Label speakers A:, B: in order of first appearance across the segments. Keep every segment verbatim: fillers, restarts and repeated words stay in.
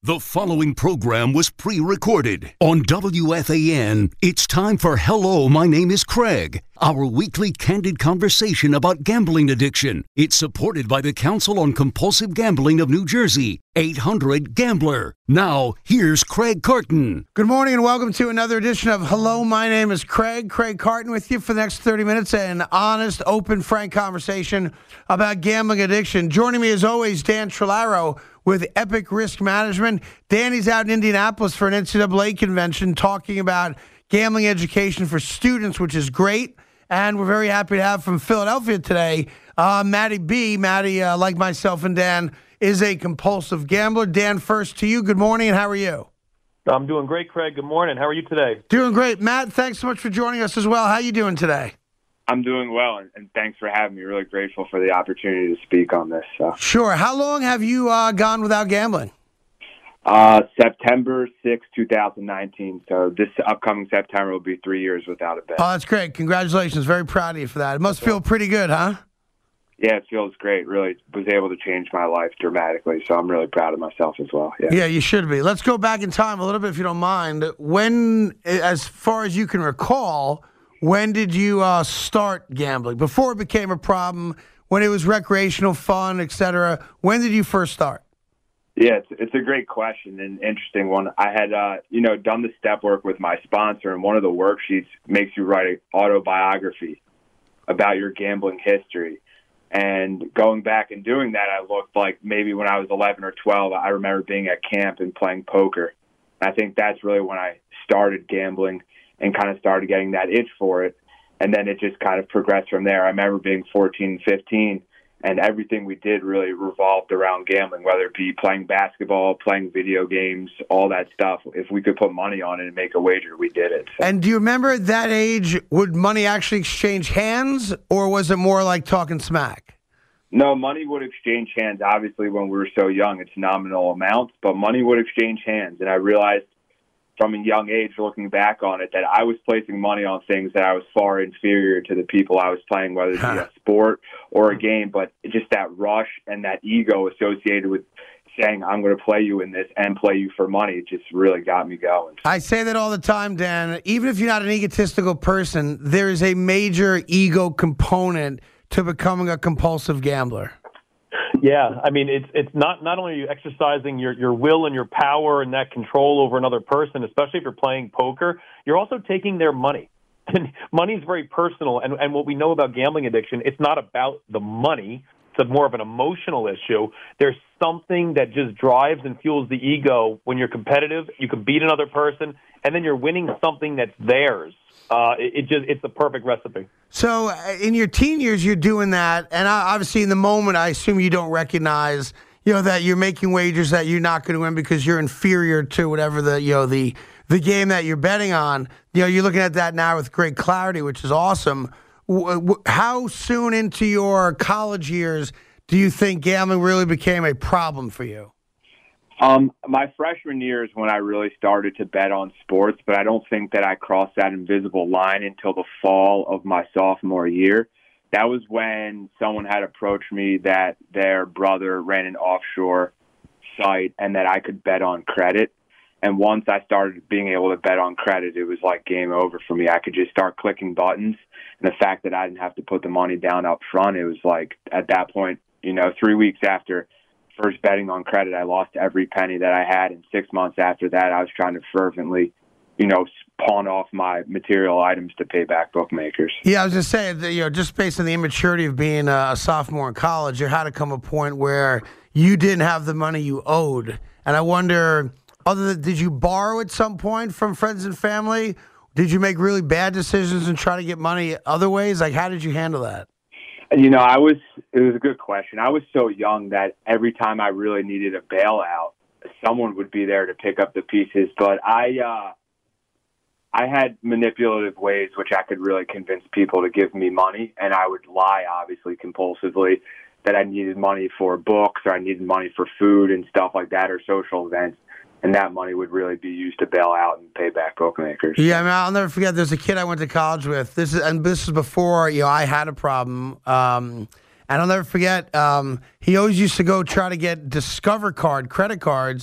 A: The following program was pre-recorded on W F A N. It's time for Hello, My Name is Craig, our weekly candid conversation about gambling addiction. It's supported by the Council on Compulsive Gambling of New Jersey, eight hundred gambler. Now, here's Craig Carton.
B: Good morning and welcome to another edition of Hello, My Name is Craig. Craig Carton with you for the next thirty minutes. An honest, open, frank conversation about gambling addiction. Joining me as always, Dan Trillaro with Epic Risk Management. Danny's out in Indianapolis for an N C double A convention talking about gambling education for students, which is great. And we're very happy to have from Philadelphia today, uh, Matty B. Matty, uh, like myself and Dan, is a compulsive gambler. Dan, first to you. Good morning, and how are you?
C: I'm doing great, Craig. Good morning. How are you today?
B: Doing great. Matt, thanks so much for joining us as well. How are you doing today?
D: I'm doing well, and, and thanks for having me. Really grateful for the opportunity to speak on this. So.
B: Sure. How long have you uh, gone without gambling?
D: Uh, September sixth, twenty nineteen. So this upcoming September will be three years without a bet.
B: Oh, that's great. Congratulations. Very proud of you for that. It must feel pretty good, huh?
D: Yeah, it feels great. Really was able to change my life dramatically, so I'm really proud of myself as well. Yeah,
B: yeah, you should be. Let's go back in time a little bit, if you don't mind. When, as far as you can recall, when did you uh, start gambling? Before it became a problem, when it was recreational fun, et cetera, when did you first start?
D: Yeah, it's, it's a great question and interesting one. I had, uh, you know, done the step work with my sponsor, and one of the worksheets makes you write an autobiography about your gambling history. And going back and doing that, I looked like maybe when I was eleven or twelve, I remember being at camp and playing poker. I think that's really when I started gambling and kind of started getting that itch for it. And then it just kind of progressed from there. I remember being fourteen, fifteen, and everything we did really revolved around gambling, whether it be playing basketball, playing video games, all that stuff. If we could put money on it and make a wager, we did it. So.
B: And do you remember at that age, would money actually exchange hands, or was it more like talking smack?
D: No, money would exchange hands. Obviously, when we were so young, it's nominal amounts, but money would exchange hands. And I realized from a young age, looking back on it, that I was placing money on things that I was far inferior to the people I was playing, whether it be a sport or a game. But just that rush and that ego associated with saying, I'm going to play you in this and play you for money, it just really got me going.
B: I say that all the time, Dan. Even if you're not an egotistical person, there is a major ego component to becoming a compulsive gambler.
C: Yeah, I mean, it's it's not not only are you exercising your, your will and your power and that control over another person, especially if you're playing poker, you're also taking their money. And money is very personal, and, and what we know about gambling addiction, it's not about the money. It's more of an emotional issue. There's something that just drives and fuels the ego when you're competitive. You can beat another person, and then you're winning something that's theirs. Uh, it, it just it's the perfect recipe.
B: So uh, in your teen years, you're doing that, and obviously in the moment, I assume you don't recognize, you know, that you're making wagers that you're not going to win because you're inferior to whatever the, you know, the the game that you're betting on. You know, you're looking at that now with great clarity, which is awesome. How soon into your college years do you think gambling really became a problem for you?
D: Um, my freshman year is when I really started to bet on sports, but I don't think that I crossed that invisible line until the fall of my sophomore year. That was when someone had approached me that their brother ran an offshore site and that I could bet on credit. And once I started being able to bet on credit, it was like game over for me. I could just start clicking buttons. And the fact that I didn't have to put the money down up front, it was like at that point, you know, three weeks after first betting on credit, I lost every penny that I had. And six months after that, I was trying to fervently, you know, pawn off my material items to pay back bookmakers.
B: Yeah, I was just saying, that, you know, just based on the immaturity of being a sophomore in college, there had to come a point where you didn't have the money you owed. And I wonder, other than, did you borrow at some point from friends and family? Did you make really bad decisions and try to get money other ways? Like, how did you handle that?
D: You know, I was, it was a good question. I was so young that every time I really needed a bailout, someone would be there to pick up the pieces. But I, uh, I had manipulative ways which I could really convince people to give me money, and I would lie, obviously, compulsively, that I needed money for books or I needed money for food and stuff like that, or social events. And that money would really be used to bail out and pay back bookmakers.
B: Yeah, I mean, I'll never forget. There's a kid I went to college with. This is and this is before you know I had a problem. Um, and I'll never forget. Um, he always used to go try to get Discover card credit cards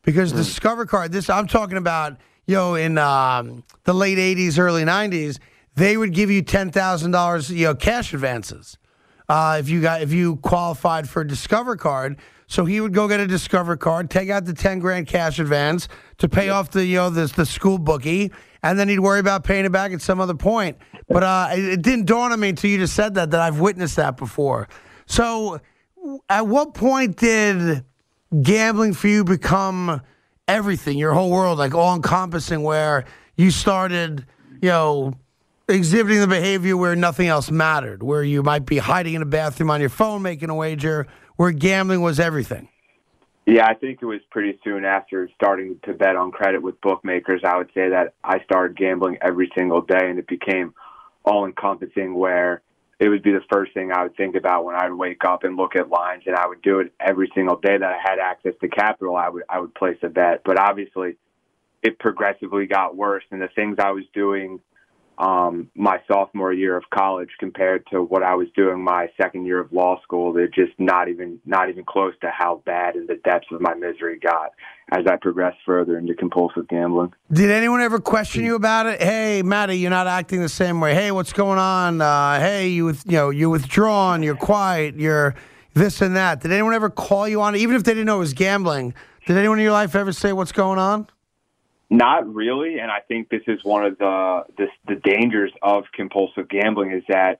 B: because mm. Discover Card, this I'm talking about, you know, in um, the late eighties, early nineties, they would give you ten thousand dollars, you know, cash advances uh, if you got if you qualified for a Discover Card. So he would go get a Discover Card, take out the ten grand cash advance to pay off the you know the, the school bookie, and then he'd worry about paying it back at some other point. But uh, it, it didn't dawn on me until you just said that that I've witnessed that before. So at what point did gambling for you become everything, your whole world, like all encompassing, where you started, you know, exhibiting the behavior where nothing else mattered, where you might be hiding in a bathroom on your phone making a wager, where gambling was everything?
D: Yeah, I think it was pretty soon after starting to bet on credit with bookmakers. I would say that I started gambling every single day, and it became all-encompassing, where it would be the first thing I would think about when I would wake up and look at lines, and I would do it every single day that I had access to capital. I would I would place a bet. But obviously, it progressively got worse, and the things I was doing um, my sophomore year of college compared to what I was doing my second year of law school, they're just not even not even close to how bad and the depths of my misery got as I progressed further into compulsive gambling.
B: Did anyone ever question you about it? Hey, Matty, you're not acting the same way. Hey, what's going on? Uh, hey, you with, you know, you're withdrawn, you're quiet, you're this and that. Did anyone ever call you on it, even if they didn't know it was gambling? Did anyone in your life ever say what's going on?
D: Not really, and I think this is one of the, the the dangers of compulsive gambling is that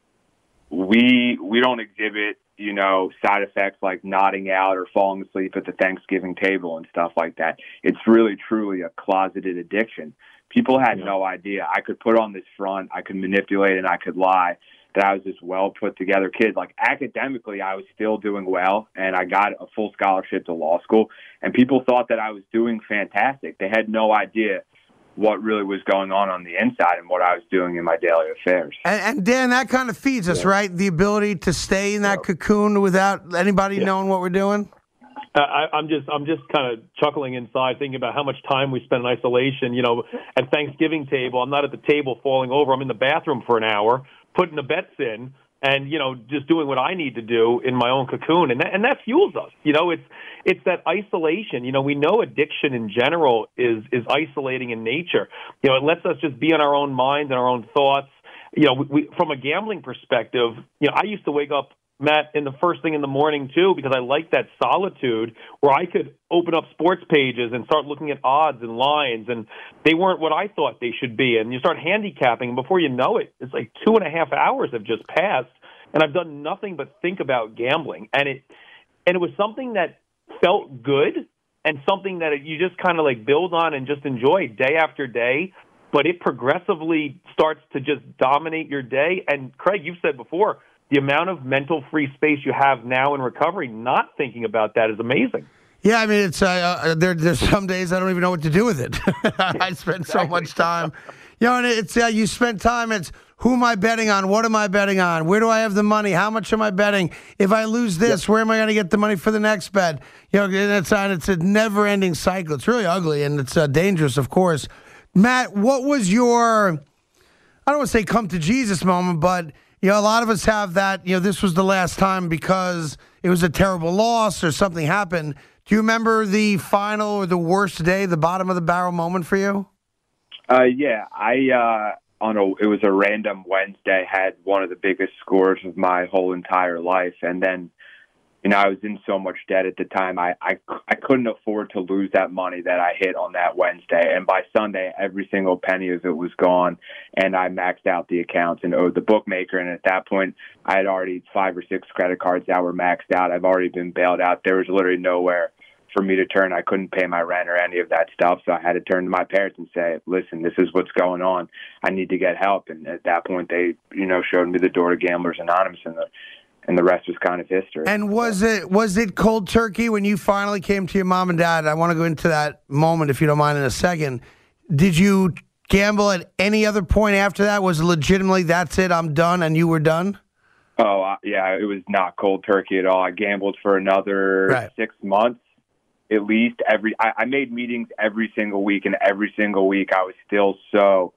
D: we we don't exhibit, you know, side effects like nodding out or falling asleep at the Thanksgiving table and stuff like that. It's really, truly a closeted addiction. People had yeah. no idea. I could put on this front, I could manipulate, and I could lie that I was this well put together kid. Like academically, I was still doing well, and I got a full scholarship to law school, and people thought that I was doing fantastic. They had no idea what really was going on on the inside and what I was doing in my daily affairs.
B: And, and Dan, that kind of feeds us, yeah. right? The ability to stay in that yeah. cocoon without anybody yeah. knowing what we're doing.
C: Uh, I, I'm just, I'm just kind of chuckling inside, thinking about how much time we spend in isolation. You know, at Thanksgiving table, I'm not at the table falling over. I'm in the bathroom for an hour, putting the bets in, and you know, just doing what I need to do in my own cocoon, and that, and that fuels us. You know, it's it's that isolation. You know, we know addiction in general is is isolating in nature. You know, it lets us just be in our own minds and our own thoughts. You know, we, we, from a gambling perspective, you know, I used to wake up, Matt, in the first thing in the morning, too, because I like that solitude where I could open up sports pages and start looking at odds and lines, and they weren't what I thought they should be. And you start handicapping, and before you know it, it's like two and a half hours have just passed, and I've done nothing but think about gambling. And it and it was something that felt good and something that you just kind of like build on and just enjoy day after day, but it progressively starts to just dominate your day. And, Craig, you've said before, the amount of mental free space you have now in recovery, not thinking about that, is amazing.
B: Yeah, I mean, it's uh, uh, there. There's some days I don't even know what to do with it. I spend exactly. so much time, you know, and it's uh, you spend time. It's who am I betting on? What am I betting on? Where do I have the money? How much am I betting? If I lose this, yep. where am I going to get the money for the next bet? You know, and it's uh, it's a never-ending cycle. It's really ugly and it's uh, dangerous, of course. Matt, what was your, I don't want to say come to Jesus moment, but you know, a lot of us have that, you know, this was the last time because it was a terrible loss or something happened. Do you remember the final or the worst day, the bottom of the barrel moment for you?
D: Uh, yeah, I, uh, on a, it was a random Wednesday, had one of the biggest scores of my whole entire life. And then, you know, I was in so much debt at the time. I, I, I couldn't afford to lose that money that I hit on that Wednesday. And by Sunday, every single penny of it was gone. And I maxed out the accounts and owed the bookmaker. And at that point, I had already five or six credit cards that were maxed out. I've already been bailed out. There was literally nowhere for me to turn. I couldn't pay my rent or any of that stuff. So I had to turn to my parents and say, listen, this is what's going on. I need to get help. And at that point, they, you know, showed me the door to Gamblers Anonymous, and the And the rest was kind of history.
B: And was it was it cold turkey when you finally came to your mom and dad? I want to go into that moment, if you don't mind, in a second. Did you gamble at any other point after that? Was it legitimately, that's it, I'm done, and you were done?
D: Oh, uh, yeah, it was not cold turkey at all. I gambled for another right. six months, at least. Every I, I made meetings every single week, and every single week I was still so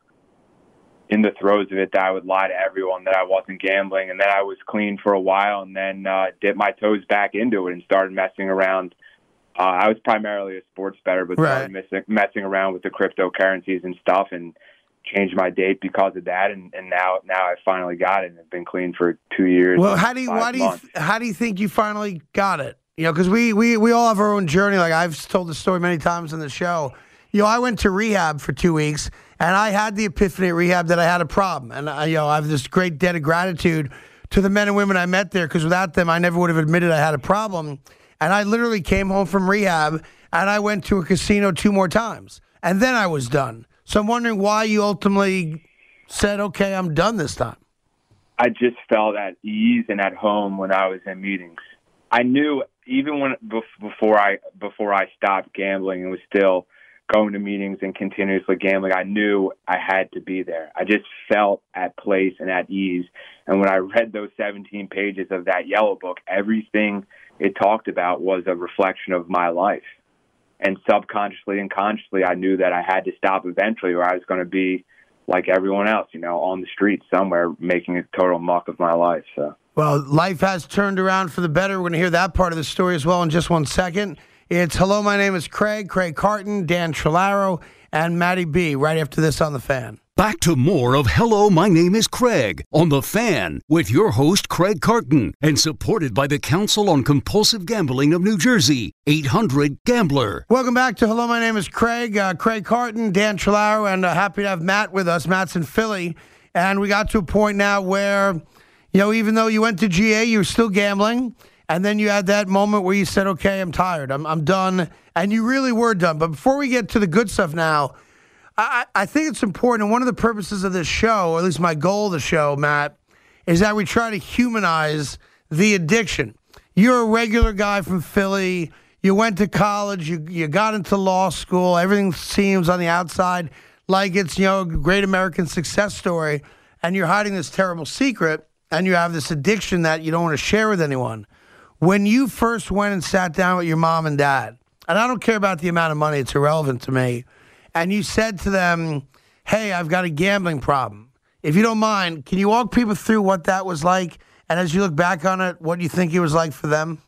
D: in the throes of it that I would lie to everyone that I wasn't gambling, and then I was clean for a while, and then uh, dipped my toes back into it and started messing around Uh, I was primarily a sports bettor, but
B: Right.
D: started messing, messing around with the cryptocurrencies and stuff, and changed my date because of that. And, and now, now I finally got it. And I've been clean for two years.
B: Well,
D: and
B: how do you
D: five
B: why do you
D: months.
B: how do you think you finally got it? You know, because we, we we all have our own journey. Like I've told the story many times on the show. You know, I went to rehab for two weeks, and I had the epiphany at rehab that I had a problem. And I, you know, I have this great debt of gratitude to the men and women I met there, because without them, I never would have admitted I had a problem. And I literally came home from rehab, and I went to a casino two more times, and then I was done. So I'm wondering why you ultimately said, okay, I'm done this time.
D: I just felt at ease and at home when I was in meetings. I knew even when before I before I stopped gambling and was still going to meetings and continuously gambling, I knew I had to be there. I just felt at place and at ease. And when I read those seventeen pages of that yellow book, everything it talked about was a reflection of my life. And subconsciously and consciously, I knew that I had to stop eventually, or I was going to be like everyone else, you know, on the street somewhere, making a total muck of my life. So,
B: well, life has turned around for the better. We're going to hear that part of the story as well in just one second. It's hello, my name is Craig, Craig Carton, Dan Trillaro, and Matty B. Right after this on The Fan.
A: Back to more of Hello, My Name is Craig on The Fan with your host, Craig Carton, and supported by the Council on Compulsive Gambling of New Jersey, eight hundred gambler.
B: Welcome back to Hello, my name is Craig, uh, Craig Carton, Dan Trillaro, and uh, happy to have Matt with us. Matt's in Philly, and we got to a point now where, you know, even though you went to G A, you were still gambling, and then you had that moment where you said, okay, I'm tired, I'm, I'm done, and you really were done. But before we get to the good stuff now, I, I think it's important, and one of the purposes of this show, or at least my goal of the show, Matt, is that we try to humanize the addiction. You're a regular guy from Philly. You went to college. You you got into law school. Everything seems on the outside like it's, you know, a great American success story, and you're hiding this terrible secret, and you have this addiction that you don't want to share with anyone. When you first went and sat down with your mom and dad, and I don't care about the amount of money, it's irrelevant to me, and you said to them, hey, I've got a gambling problem. If you don't mind, can you walk people through what that was like? And as you look back on it, what do you think it was like for them?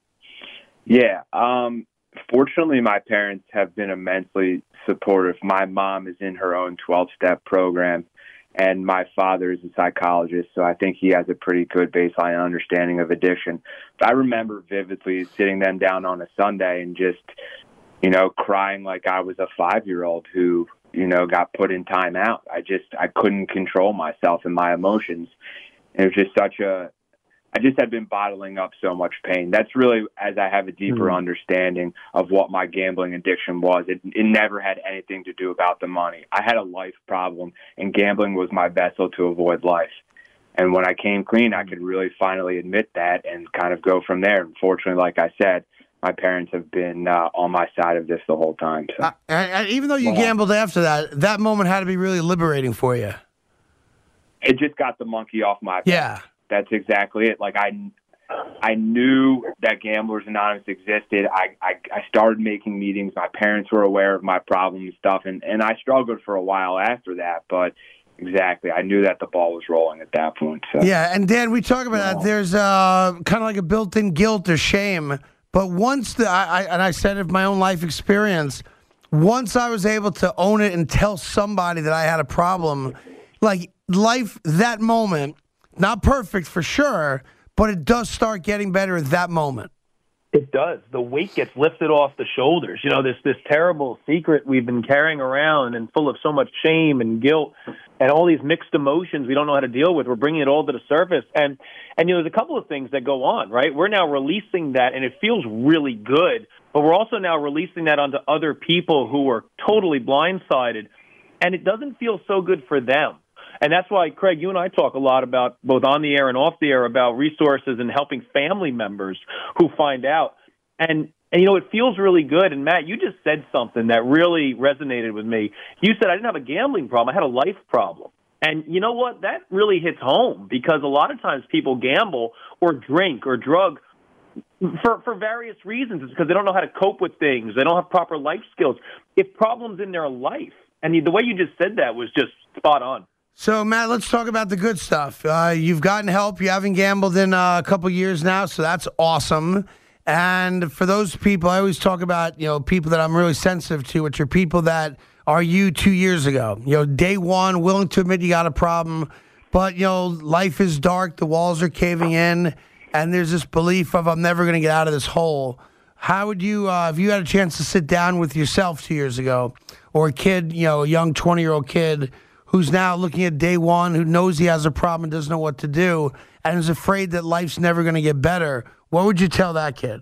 D: Yeah. Um, fortunately, my parents have been immensely supportive. My mom is in her own twelve-step program, and my father is a psychologist, so I think he has a pretty good baseline understanding of addiction. But I remember vividly sitting them down on a Sunday and just, you know, crying like I was a five-year-old who, you know, got put in timeout. I just, I couldn't control myself and my emotions. And it was just such a, I just had been bottling up so much pain. That's really, as I have a deeper mm-hmm. understanding of what my gambling addiction was, it, it never had anything to do about the money. I had a life problem, and gambling was my vessel to avoid life. And when I came clean, I could really finally admit that and kind of go from there. Unfortunately, like I said, my parents have been uh, on my side of this the whole time. So.
B: Uh, and, and even though you well, gambled after that, that moment had to be really liberating for you.
D: It just got the monkey off my back.
B: Yeah.
D: That's exactly it. Like, I, I knew that Gamblers Anonymous existed. I, I, I started making meetings. My parents were aware of my problem and stuff, and, and I struggled for a while after that, but exactly. I knew that the ball was rolling at that point. So.
B: Yeah, and Dan, we talk about that. There's uh, kind of like a built-in guilt or shame. But once the, I, I and I said it, my own life experience, once I was able to own it and tell somebody that I had a problem, like life, that moment, not perfect for sure, but it does start getting better at that moment.
C: It does. The weight gets lifted off the shoulders. You know, this this terrible secret we've been carrying around and full of so much shame and guilt and all these mixed emotions we don't know how to deal with. We're bringing it all to the surface. And, and you know, there's a couple of things that go on, right? We're now releasing that, and it feels really good, but we're also now releasing that onto other people who are totally blindsided, and it doesn't feel so good for them. And that's why, Craig, you and I talk a lot about, both on the air and off the air, about resources and helping family members who find out. And, and, you know, it feels really good. And, Matt, you just said something that really resonated with me. You said, I didn't have a gambling problem. I had a life problem. And you know what? That really hits home, because a lot of times people gamble or drink or drug for, for various reasons. It's because they don't know how to cope with things. They don't have proper life skills. If problems in their life, and the way you just said that was just spot on.
B: So, Matt, let's talk about the good stuff. Uh, you've gotten help. You haven't gambled in uh, a couple years now, so that's awesome. And for those people, I always talk about, you know, people that I'm really sensitive to, which are people that are you two years ago. You know, day one, willing to admit you got a problem, but, you know, life is dark, the walls are caving in, and there's this belief of I'm never going to get out of this hole. How would you, uh, if you had a chance to sit down with yourself two years ago, or a kid, you know, a young twenty-year-old kid who's now looking at day one, who knows he has a problem and doesn't know what to do, and is afraid that life's never going to get better, what would you tell that kid?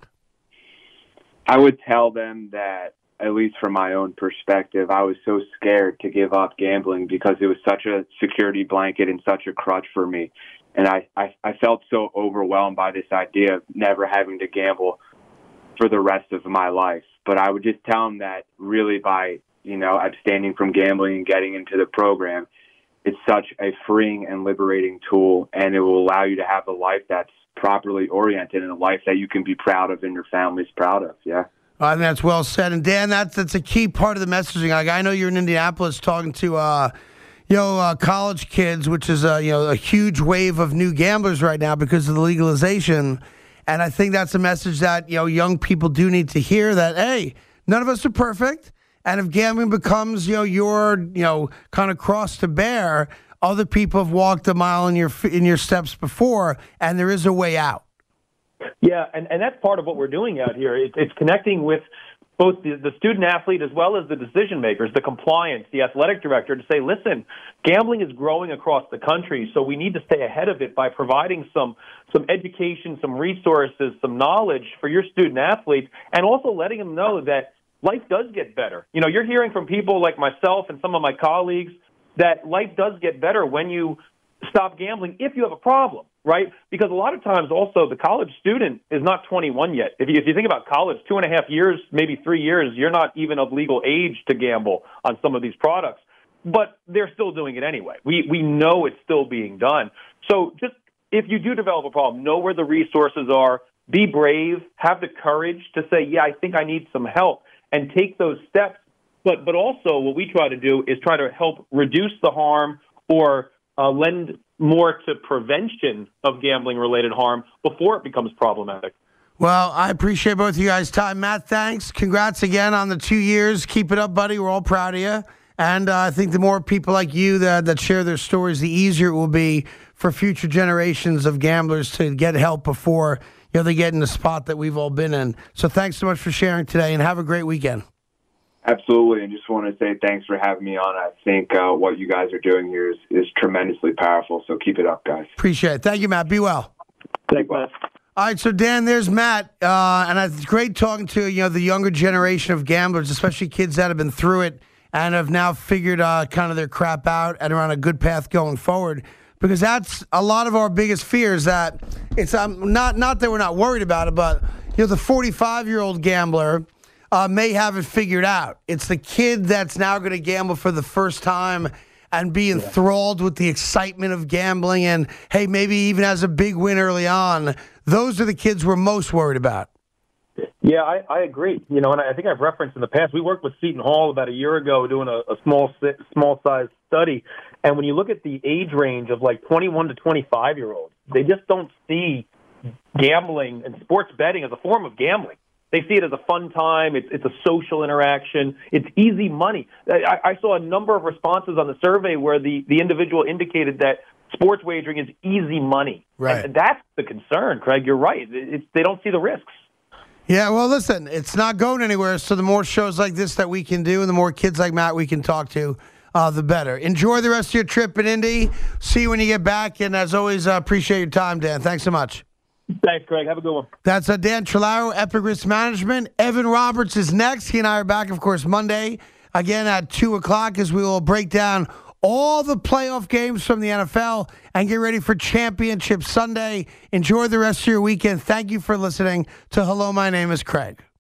D: I would tell them that, at least from my own perspective, I was so scared to give up gambling because it was such a security blanket and such a crutch for me. And I, I, I felt so overwhelmed by this idea of never having to gamble for the rest of my life. But I would just tell them that really by, you know, abstaining from gambling and getting into the program, it's such a freeing and liberating tool, and it will allow you to have a life that's properly oriented and a life that you can be proud of and your family's proud of. Yeah.
B: I think that's well said. And Dan, that's that's a key part of the messaging. Like, I know you're in Indianapolis talking to, uh, you know, uh, college kids, which is a, you know, a huge wave of new gamblers right now because of the legalization. And I think that's a message that, you know, young people do need to hear, that, hey, none of us are perfect. And if gambling becomes, you know, your, you know, kind of cross to bear, other people have walked a mile in your in your steps before, and there is a way out.
C: Yeah, and, and that's part of what we're doing out here. It, it's connecting with both the, the student athlete as well as the decision makers, the compliance, the athletic director, to say, listen, gambling is growing across the country, so we need to stay ahead of it by providing some some education, some resources, some knowledge for your student athletes, and also letting them know that life does get better. You know, you're hearing from people like myself and some of my colleagues that life does get better when you stop gambling if you have a problem, right? Because a lot of times also the college student is not twenty-one yet. If you, if you think about college, two and a half years, maybe three years, you're not even of legal age to gamble on some of these products. But they're still doing it anyway. We we know it's still being done. So just if you do develop a problem, know where the resources are, be brave, have the courage to say, yeah, I think I need some help, and take those steps. But but also what we try to do is try to help reduce the harm or uh, lend more to prevention of gambling-related harm before it becomes problematic.
B: Well, I appreciate both of you guys' time. Matt, thanks. Congrats again on the two years. Keep it up, buddy. We're all proud of you. And uh, I think the more people like you that, that share their stories, the easier it will be for future generations of gamblers to get help before, you know, they get in the spot that we've all been in. So thanks so much for sharing today, and have a great weekend.
D: Absolutely, and just want to say thanks for having me on. I think uh, what you guys are doing here is, is tremendously powerful, so keep it up, guys.
B: Appreciate it. Thank you, Matt. Be well.
C: Thanks, Matt.
B: All right, so Dan, there's Matt, uh, and it's great talking to, you know, the younger generation of gamblers, especially kids that have been through it and have now figured uh, kind of their crap out and are on a good path going forward. Because that's a lot of our biggest fears. That it's um, not not that we're not worried about it, but you know, the forty-five-year-old gambler uh, may have it figured out. It's the kid that's now going to gamble for the first time and be enthralled with the excitement of gambling, and hey, maybe even has a big win early on. Those are the kids we're most worried about.
C: Yeah, I, I agree. You know, and I think I've referenced in the past, we worked with Seton Hall about a year ago doing a, a small small size study. And when you look at the age range of like twenty-one to twenty-five-year-olds, they just don't see gambling and sports betting as a form of gambling. They see it as a fun time. It's, it's a social interaction. It's easy money. I, I saw a number of responses on the survey where the, the individual indicated that sports wagering is easy money.
B: Right.
C: And that's the concern, Craig. You're right. It's, they don't see the risks.
B: Yeah, well, listen, it's not going anywhere, so the more shows like this that we can do and the more kids like Matt we can talk to, uh, the better. Enjoy the rest of your trip in Indy. See you when you get back, and as always, uh, appreciate your time, Dan. Thanks so much.
C: Thanks, Craig. Have a good one.
B: That's uh, Dan Trularo, Epic Risk Management. Evan Roberts is next. He and I are back, of course, Monday, again at two o'clock, as we will break down all the playoff games from the N F L and get ready for Championship Sunday. Enjoy the rest of your weekend. Thank you for listening to Hello, My Name is Craig.